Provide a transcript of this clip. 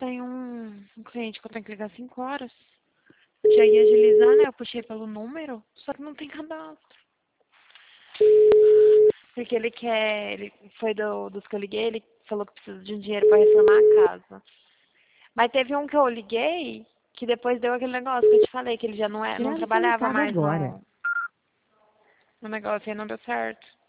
tem um cliente que eu tenho que ligar 5 horas. Já ia agilizar, né? Eu puxei pelo número, só que não tem cadastro. Porque ele foi dos que eu liguei, ele falou que precisa de um dinheiro pra reformar a casa. Mas teve um que eu liguei, que depois deu aquele negócio que eu te falei, que ele já não Grave seu trabalhava recado mais agora. no negócio e não deu certo.